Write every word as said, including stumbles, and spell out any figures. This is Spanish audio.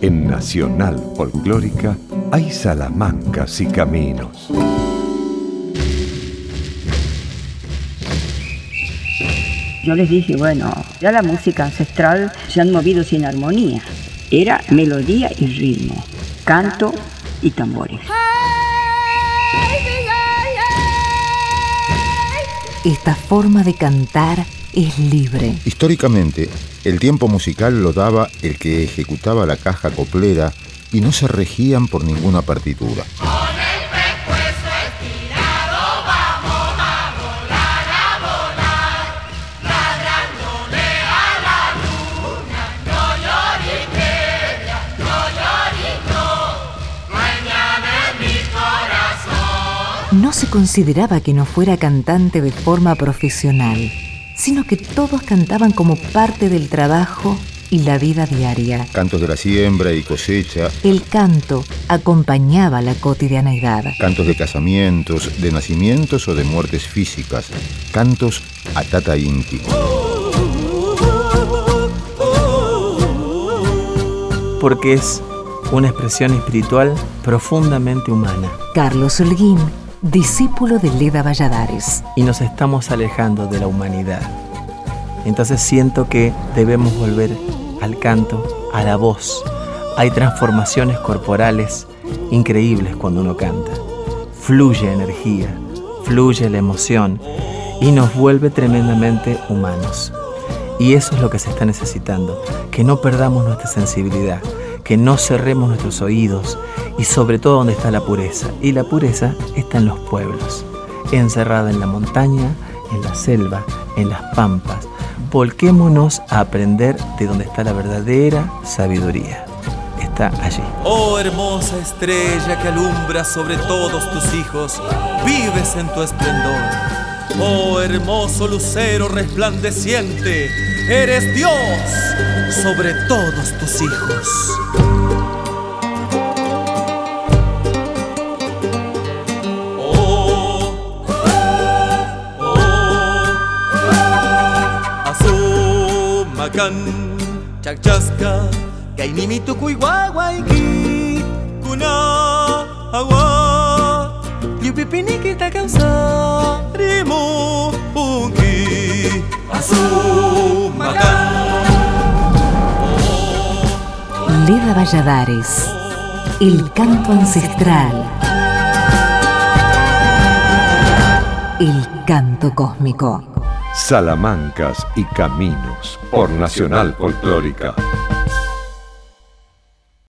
En Nacional Folclórica hay salamancas y caminos. Yo les dije, bueno, ya la música ancestral se han movido sin armonía. Era melodía y ritmo, canto y tambores. Esta forma de cantar es libre. Históricamente, el tiempo musical lo daba el que ejecutaba la caja coplera y no se regían por ninguna partitura. No se consideraba que no fuera cantante de forma profesional, sino que todos cantaban como parte del trabajo y la vida diaria. Cantos de la siembra y cosecha. El canto acompañaba la cotidianeidad. Cantos de casamientos, de nacimientos o de muertes físicas. Cantos a Tata Inti. Porque es una expresión espiritual profundamente humana. Carlos Holguín, discípulo de Leda Valladares. Y nos estamos alejando de la humanidad. Entonces siento que debemos volver al canto, a la voz. Hay transformaciones corporales increíbles cuando uno canta. Fluye energía, fluye la emoción y nos vuelve tremendamente humanos. Y eso es lo que se está necesitando, que no perdamos nuestra sensibilidad, que no cerremos nuestros oídos y sobre todo donde está la pureza. Y la pureza está en los pueblos, encerrada en la montaña, en la selva, en las pampas. Volquémonos a aprender de donde está la verdadera sabiduría. Está allí. Oh hermosa estrella que alumbra sobre todos tus hijos, vives en tu esplendor. Oh hermoso lucero resplandeciente, eres Dios sobre todos tus hijos. Macan, chachasca, kainimi tukuiwawaiki, kuna agua, liupipini ta causa, rimu unki, asu macan. Leda Valladares, el canto ancestral, el canto cósmico. Salamancas y caminos por Nacional Folclórica.